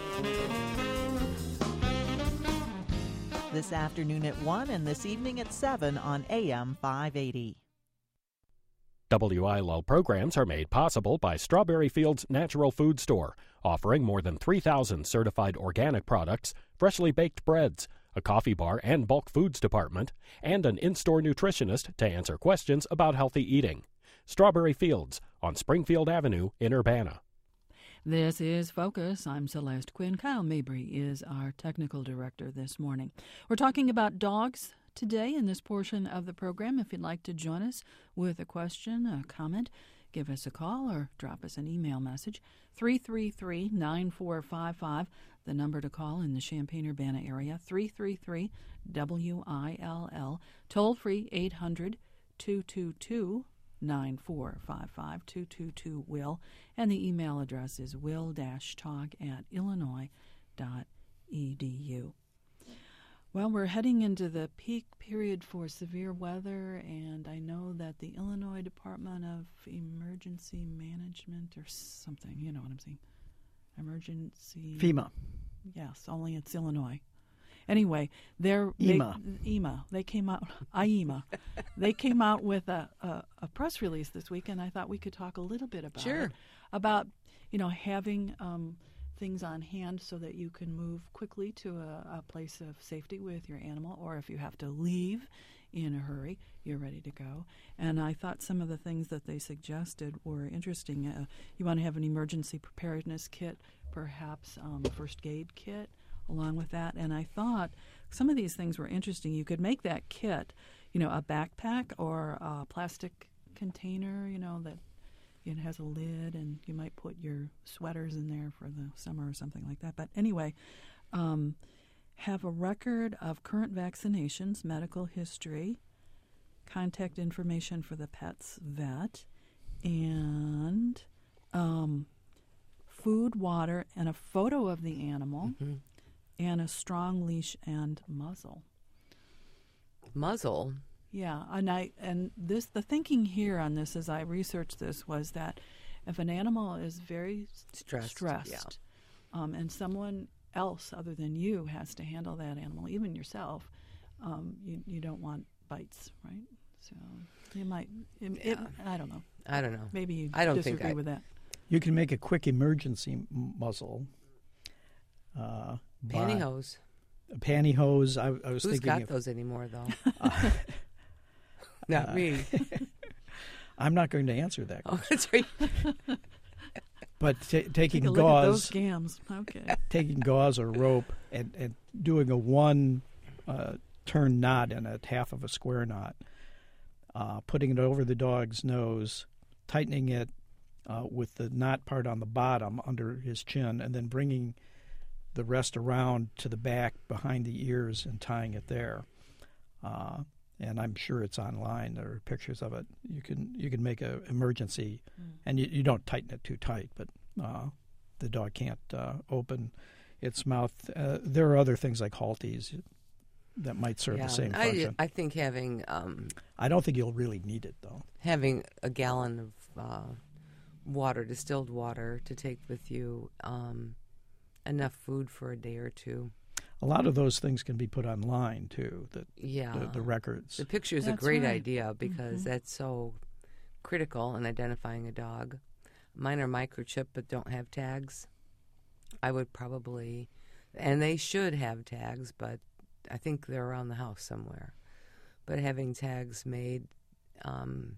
This afternoon at one and this evening at seven on A M five eighty. W I L L programs are made possible by Strawberry Fields Natural Food Store, offering more than three thousand certified organic products, freshly baked breads, a coffee bar and bulk foods department, and an in-store nutritionist to answer questions about healthy eating. Strawberry Fields on Springfield Avenue in Urbana. This is Focus. I'm Celeste Quinn. Kyle Mabry is our technical director this morning. We're talking about dogs today in this portion of the program. If you'd like to join us with a question, a comment, give us a call or drop us an email message. three three three, nine four five five, the number to call in the Champaign-Urbana area, three three three W I L L, toll-free eight hundred, two two two, nine four five five, two two two, W I L L, and the email address is will-talk at illinois dot e d u. Well, we're heading into the peak period for severe weather, and I know that the Illinois Department of Emergency Management or something, you know what I'm saying, emergency... FEMA. Yes, only it's Illinois. Anyway, they're... E M A. They, E M A. They came out... I E M A. They came out with a, a, a press release this week, and I thought we could talk a little bit about Sure. it. About, you know, having... Um, things on hand so that you can move quickly to a, a place of safety with your animal, or if you have to leave in a hurry, you're ready to go. And I thought some of the things that they suggested were interesting. Uh, you want to have an emergency preparedness kit, perhaps um, a first aid kit along with that. And I thought some of these things were interesting. You could make that kit, you know, a backpack or a plastic container, you know, that it has a lid, and you might put your sweaters in there for the summer or something like that. But anyway, um, have a record of current vaccinations, medical history, contact information for the pet's vet, and um, food, water, and a photo of the animal, Mm-hmm. and a strong leash and muzzle. Muzzle? Yeah, and I and this the thinking here on this as I researched this was that if an animal is very Stressed, stressed yeah. um, and someone else other than you has to handle that animal, even yourself, um, you you don't want bites, right? So you might. It, it, I don't know. I don't know. Maybe you I don't disagree think I, with that. You can make a quick emergency m- muzzle. Uh, by- Pantyhose. A pantyhose. I, I was Who's thinking. got if, those anymore, though? Uh, Not uh, me. I'm not going to answer that Oh, question. that's right. But t- taking Take a look at those gauze, gams. Okay. taking gauze or rope and, and doing a one uh, turn knot in it, half of a square knot, uh, putting it over the dog's nose, tightening it uh, with the knot part on the bottom under his chin, and then bringing the rest around to the back behind the ears and tying it there. Uh, and I'm sure it's online. There are pictures of it. You can you can make an emergency, mm. and you, you don't tighten it too tight, but uh, the dog can't uh, open its mouth. Uh, there are other things like Halties that might serve yeah, the same I, function. I think having um, I don't think you'll really need it, though. having a gallon of uh, water, distilled water, to take with you, um, enough food for a day or two. A lot of those things can be put online, too, the, Yeah. the, the records. The picture is a That's great right. idea because Mhm. that's so critical in identifying a dog. Mine are microchipped but don't have tags. I would probably, and they should have tags, but I think they're around the house somewhere. But having tags made, um,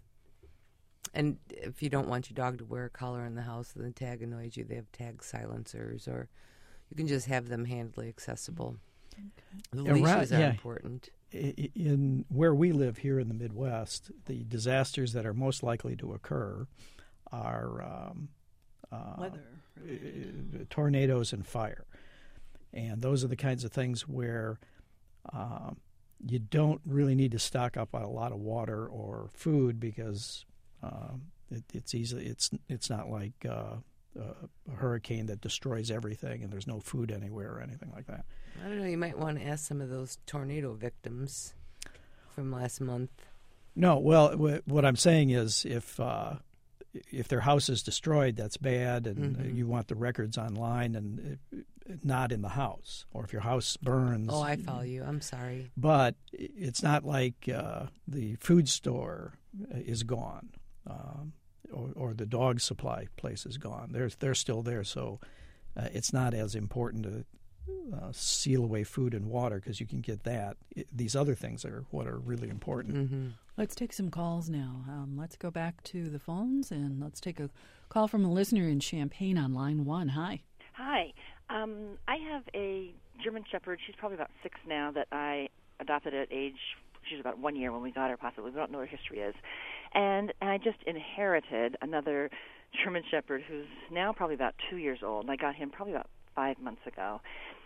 and if you don't want your dog to wear a collar in the house and the tag annoys you, they have tag silencers, or you can just have them handily accessible. Okay. The Yeah, right, leashes are yeah. important. I- In where we live here in the Midwest, the disasters that are most likely to occur are um, uh, Weather. uh, tornadoes and fire. And those are the kinds of things where um, you don't really need to stock up on a lot of water or food because um, it, it's easily it's it's not like uh, a hurricane that destroys everything and there's no food anywhere or anything like that. I don't know, you might want to ask some of those tornado victims from last month. No, well, w- what I'm saying is if uh, if their house is destroyed, that's bad, and Mhm. you want the records online and uh, not in the house. Or if your house burns. Oh, I follow you. I'm sorry. But it's not like uh, the food store is gone. um, or, or the dog supply place is gone. They're they're still there, so uh, it's not as important to uh, seal away food and water because you can get that. It, these other things are what are really important. Mm-hmm. Let's take some calls now. Um, let's go back to the phones and let's take a call from a listener in Champaign on line one. Hi. Hi. Um, I have a German Shepherd. She's probably about six now that I adopted at age, she was about one year when we got her possibly. We don't know what her history is. And, and I just inherited another German Shepherd who's now probably about two years old. And I got him probably about five months ago.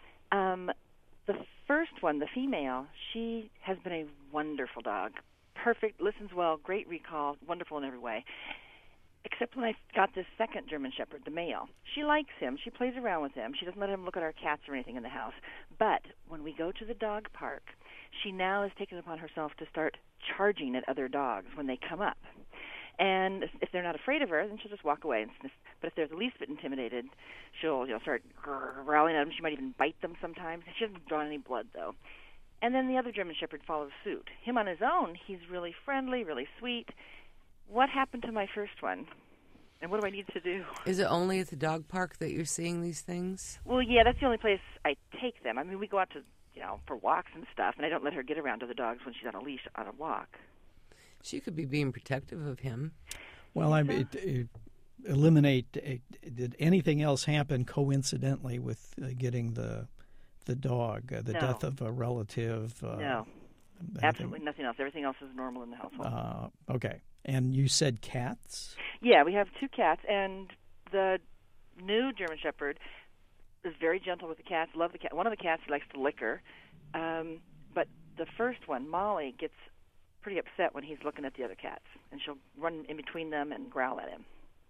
Um, the first one, the female, she has been a wonderful dog. Perfect, listens well, great recall, wonderful in every way. Except when I got this second German Shepherd, the male. She likes him. She plays around with him. She doesn't let him look at our cats or anything in the house. But when we go to the dog park, she now has taken it upon herself to start charging at other dogs when they come up. And if they're not afraid of her, then she'll just walk away and sniff. But if they're the least bit intimidated, she'll you know, start growling at them. She might even bite them sometimes. She doesn't draw any blood, though. And then the other German Shepherd follows suit. Him on his own, he's really friendly, really sweet. What happened to my first one? And what do I need to do? Is it only at the dog park that you're seeing these things? Well, yeah, that's the only place I take them. I mean, we go out to, you know, for walks and stuff, and I don't let her get around to the dogs when she's on a leash on a walk. She could be being protective of him. Well, I it, it, eliminate. It, did anything else happen coincidentally with uh, getting the the dog, uh, the no. death of a relative? Uh, no, anything? Absolutely nothing else. Everything else is normal in the household. Uh, okay, and you said cats? Yeah, we have two cats, and the new German Shepherd is very gentle with the cats. Love the cat. One of the cats he likes to lick her, um, but the first one, Molly, gets pretty upset when he's looking at the other cats, and she'll run in between them and growl at him.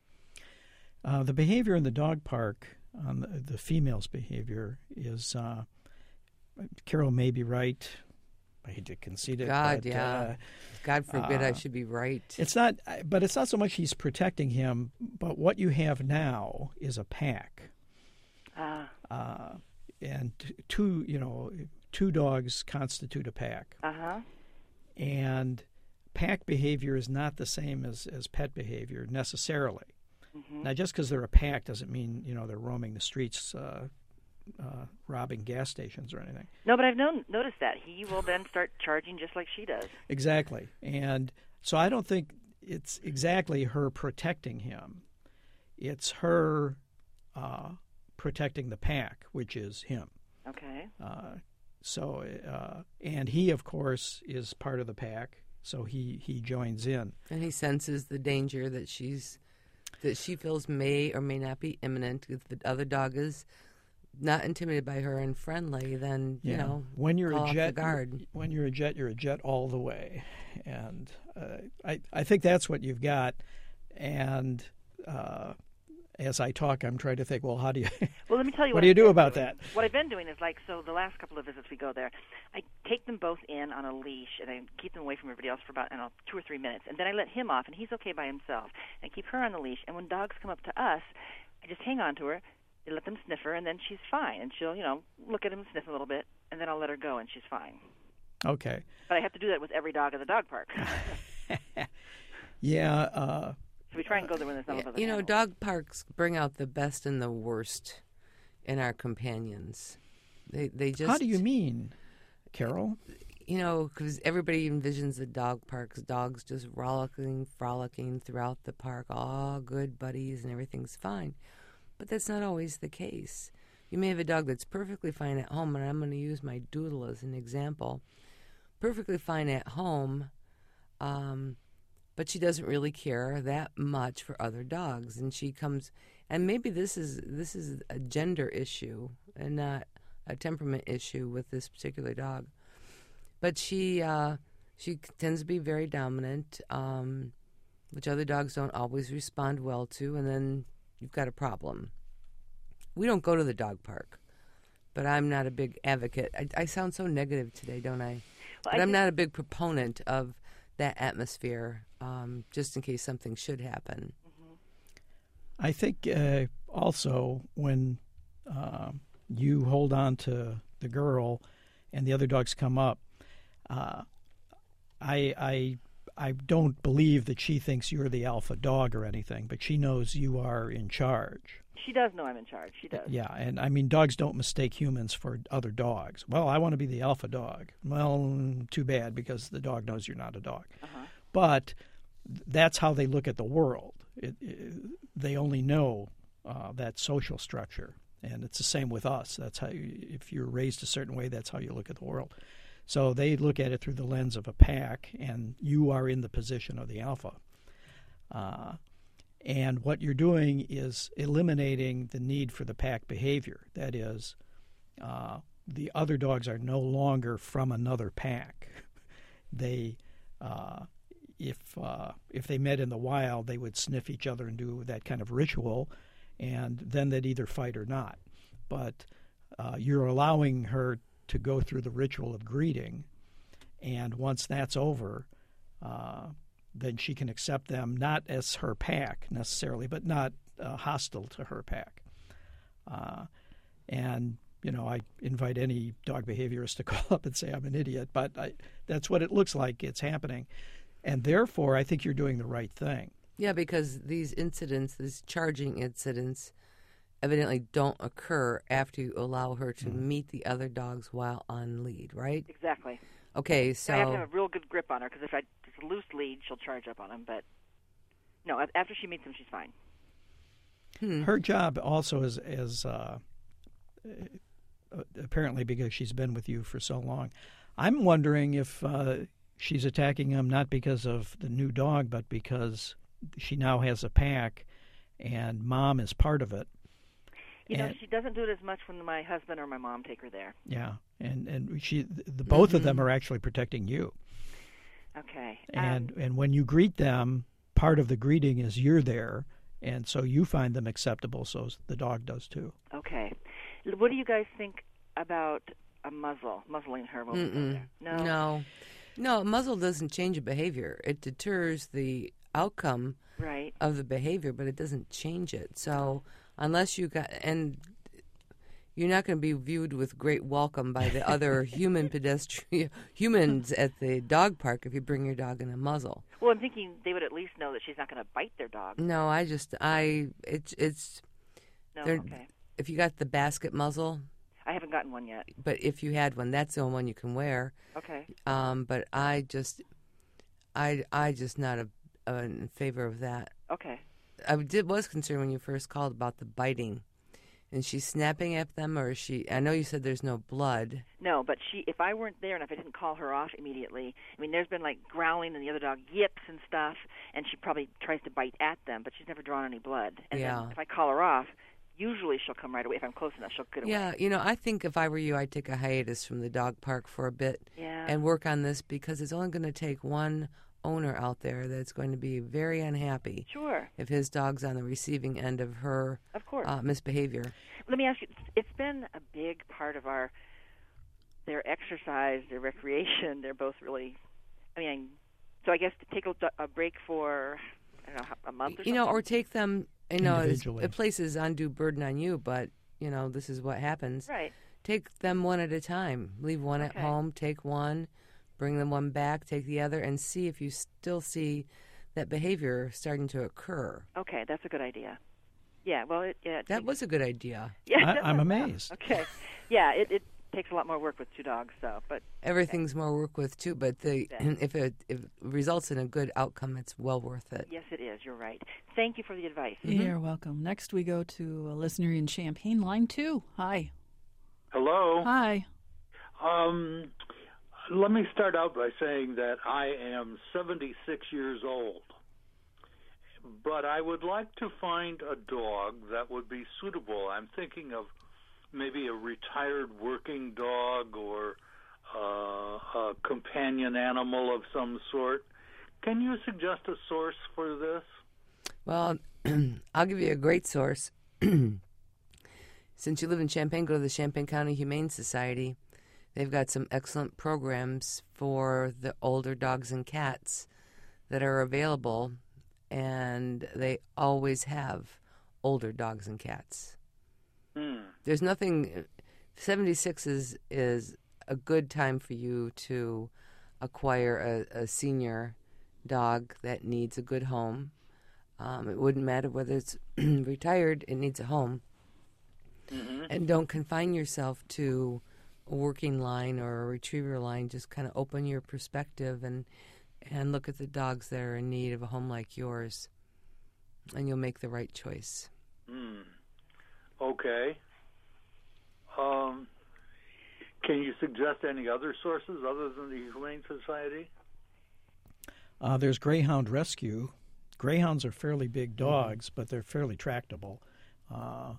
Uh, the behavior in the dog park, um, the, the female's behavior is, uh, Carol may be right. I hate to concede it. God, but, yeah. Uh, God forbid uh, I should be right. It's not, but it's not so much he's protecting him, but what you have now is a pack. Ah. Uh, and two, you know, two dogs constitute a pack. Uh-huh. And pack behavior is not the same as, as pet behavior necessarily. Mm-hmm. Now, just because they're a pack doesn't mean, you know, they're roaming the streets, uh, uh, robbing gas stations or anything. No, but I've known, noticed that. He will then start charging just like she does. Exactly. And so I don't think it's exactly her protecting him. It's her uh, protecting the pack, which is him. Okay. Uh, so, uh, and he, of course, is part of the pack, so he, he joins in. And he senses the danger that she's that she feels may or may not be imminent. If the other dog is not intimidated by her and friendly, then you yeah. know when you're call a off jet, the guard. When you're a jet, you're a jet all the way, and uh, I I think that's what you've got. And uh, as I talk, I'm trying to think. Well, how do you? Well, let me tell you. what, what do you I've do about doing. that? What I've been doing is like so. The last couple of visits we go there, I take them both in on a leash and I keep them away from everybody else for about I don't know, two or three minutes, and then I let him off, and he's okay by himself, and I keep her on the leash. And when dogs come up to us, I just hang on to her, I let them sniff her, and then she's fine, and she'll you know look at him, sniff a little bit, and then I'll let her go, and she's fine. Okay. But I have to do that with every dog at the dog park. yeah. Uh, so we try and go there when there's no other You know, animals. dog parks bring out the best and the worst in our companions. They they just. how do you mean, Carol? You know, because everybody envisions the dog parks, dogs just rollicking, frolicking throughout the park, all good buddies, and everything's fine. But that's not always the case. You may have a dog that's perfectly fine at home, and I'm going to use my doodle as an example. Perfectly fine at home, um, but she doesn't really care that much for other dogs, and she comes. And maybe this is this is a gender issue and not a temperament issue with this particular dog. But she uh, she tends to be very dominant, um, which other dogs don't always respond well to, and then you've got a problem. We don't go to the dog park, but I'm not a big advocate. I, I sound so negative today, don't I? Well, but I I'm think- not a big proponent of that atmosphere, um, just in case something should happen. I think uh, also when uh, you hold on to the girl and the other dogs come up, uh, I, I I don't believe that she thinks you're the alpha dog or anything, but she knows you are in charge. She does know I'm in charge. She does. Yeah, and I mean, dogs don't mistake humans for other dogs. Well, I want to be the alpha dog. Well, too bad, because the dog knows you're not a dog. Uh-huh. But that's how they look at the world. It, it, they only know uh, that social structure, and it's the same with us. That's how you, if you're raised a certain way, that's how you look at the world. So they look at it through the lens of a pack, and you are in the position of the alpha. Uh, and what you're doing is eliminating the need for the pack behavior. That is, uh, the other dogs are no longer from another pack. They, uh, if uh, if they met in the wild, they would sniff each other and do that kind of ritual, and then they'd either fight or not. But uh, you're allowing her to go through the ritual of greeting, and once that's over, uh, then she can accept them not as her pack necessarily, but not uh, hostile to her pack. Uh, and, you know, I invite any dog behaviorist to call up and say I'm an idiot, but I, that's what it looks like it's happening. And therefore, I think you're doing the right thing. Yeah, because these incidents, these charging incidents, evidently don't occur after you allow her to mm-hmm. meet the other dogs while on lead, right? Exactly. Okay, so... I have to have a real good grip on her, because if I just a loose lead, she'll charge up on him. But, no, after she meets him, she's fine. Hmm. Her job also is, is uh, apparently because she's been with you for so long, I'm wondering if uh, she's attacking him not because of the new dog, but because she now has a pack, and Mom is part of it. You know, and, she doesn't do it as much when my husband or my mom take her there. Yeah, and and she, the, both mm-hmm. of them are actually protecting you. Okay. And um, and when you greet them, part of the greeting is you're there, and so you find them acceptable, so the dog does too. Okay. What do you guys think about a muzzle, muzzling her when we go there? No? No. No, a muzzle doesn't change a behavior. It deters the outcome right. of the behavior, but it doesn't change it. So... Unless you got, and you're not going to be viewed with great welcome by the other human pedestrian humans at the dog park if you bring your dog in a muzzle. Well, I'm thinking they would at least know that she's not going to bite their dog. No, I just, I, it's, it's. No, okay. If you got the basket muzzle. I haven't gotten one yet. But if you had one, that's the only one you can wear. Okay. Um, but I just, I, I just not a, a in favor of that. Okay. I did was concerned when you first called about the biting. And she's snapping at them, or is she? I know you said there's no blood. No, but she. If I weren't there and if I didn't call her off immediately, I mean, there's been like growling and the other dog yips and stuff, and she probably tries to bite at them, but she's never drawn any blood. And yeah. then if I call her off, usually she'll come right away. If I'm close enough, she'll get away. Yeah, you know, I think if I were you, I'd take a hiatus from the dog park for a bit yeah. and work on this, because it's only going to take one owner out there that's going to be very unhappy. Sure. If his dog's on the receiving end of her of course. Uh, misbehavior. Let me ask you, it's been a big part of our, their exercise, their recreation. They're both really, I mean, so I guess to take a, a break for, I don't know, a month or something? You know, or take them, you know, individually. It places undue burden on you, but, you know, this is what happens. Right. Take them one at a time. Leave one okay. at home, take one. Bring them one back, take the other, and see if you still see that behavior starting to occur. Okay, that's a good idea. Yeah, well, it, yeah, it that takes, was a good idea. Yeah, I, I'm amazed. Okay, yeah, it, it takes a lot more work with two dogs, so but everything's okay. more work with two. But the yeah. if it if it results in a good outcome, it's well worth it. Yes, it is. You're right. Thank you for the advice. Mm-hmm. You're welcome. Next, we go to a listener in Champaign, line two. Hi. Hello. Hi. Um. Let me start out by saying that I am seventy-six years old, but I would like to find a dog that would be suitable. I'm thinking of maybe a retired working dog or uh, a companion animal of some sort. Can you suggest a source for this? Well, I'll give you a great source. Since you live in Champaign, go to the Champaign County Humane Society. They've got some excellent programs for the older dogs and cats that are available, and they always have older dogs and cats. Mm. There's nothing. seventy-six is is a good time for you to acquire a, a senior dog that needs a good home. Um, it wouldn't matter whether it's retired, it needs a home. Mm-hmm. And don't confine yourself to a working line or a retriever line. Just kind of open your perspective and and look at the dogs that are in need of a home like yours, and you'll make the right choice. Mm. Okay. Um, can you suggest any other sources other than the Humane Society? Uh, there's Greyhound Rescue. Greyhounds are fairly big dogs, but they're fairly tractable. Uh,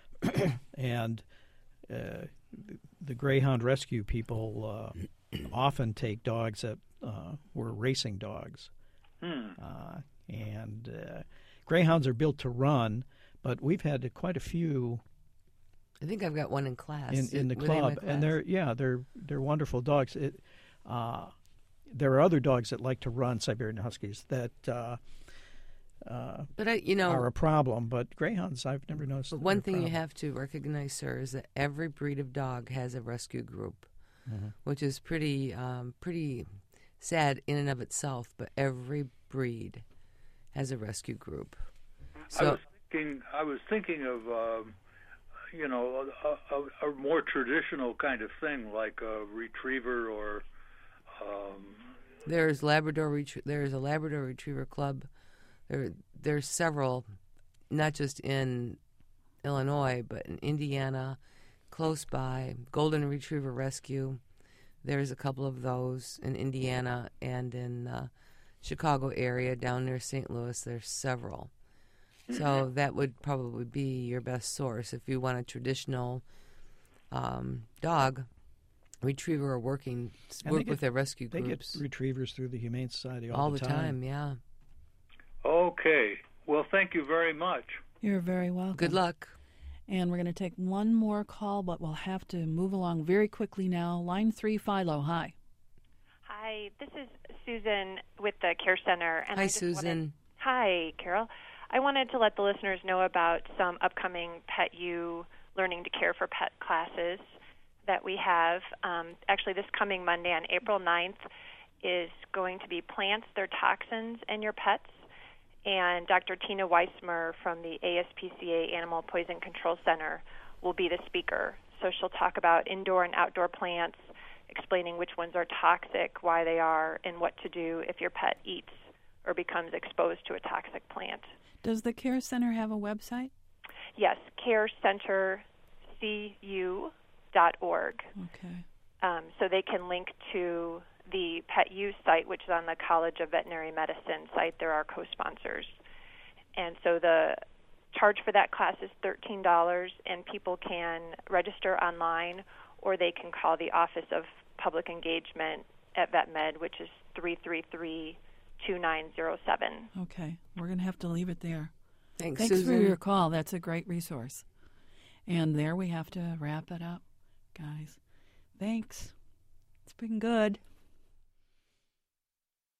and uh, the Greyhound Rescue people uh, often take dogs that uh, were racing dogs. Hmm. Uh, and uh, Greyhounds are built to run, but we've had quite a few. I think I've got one in class in, in the Were they in my club, class? and they're yeah they're they're wonderful dogs. It, uh, there are other dogs that like to run, Siberian Huskies, that uh, uh, but I, you know, are a problem. But Greyhounds, I've never noticed. But that one they're a thing you problem. have to recognize, sir, is that every breed of dog has a rescue group, mm-hmm. which is pretty um, pretty sad in and of itself. But every breed has a rescue group. So I was thinking, I was thinking of, um, you know, a, a, a more traditional kind of thing, like a retriever or. Um, there's Labrador. Retrie- there's a Labrador Retriever Club. There, there's several, not just in Illinois, but in Indiana, close by. Golden Retriever Rescue. There's a couple of those in Indiana and in uh, Chicago area, down near Saint Louis. There's several. So that would probably be your best source if you want a traditional um, dog, retriever, or working And work they with get- their rescue They groups get retrievers through the Humane Society all, all the the time. Yeah. okay. Well, thank you very much. You're very welcome. Good luck. And we're going to take one more call, but we'll have to move along very quickly now. Line three, Philo. Hi. Hi, this is Susan with the Care Center. And Hi, I just Susan. Wanted, hi, Carol. I wanted to let the listeners know about some upcoming Pet U Learning to Care for Pet classes that we have. Um, actually, this coming Monday on April ninth is going to be Plants, Their Toxins, and Your Pets. And Doctor Tina Weissmer from the A S P C A Animal Poison Control Center will be the speaker. So she'll talk about indoor and outdoor plants, explaining which ones are toxic, why they are, and what to do if your pet eats or becomes exposed to a toxic plant. Does the Care Center have a website? Yes, care center c u dot org. Okay. Um, so they can link to the Pet U site, which is on the College of Veterinary Medicine site. There are co-sponsors. And so the charge for that class is thirteen dollars, and people can register online, or they can call the Office of Public Engagement at VetMed, which is three three three, two nine zero seven. Okay. We're going to have to leave it there. Thanks, Thanks Susan. for your call. That's a great resource. And there we have to wrap it up, guys. Thanks. It's been good.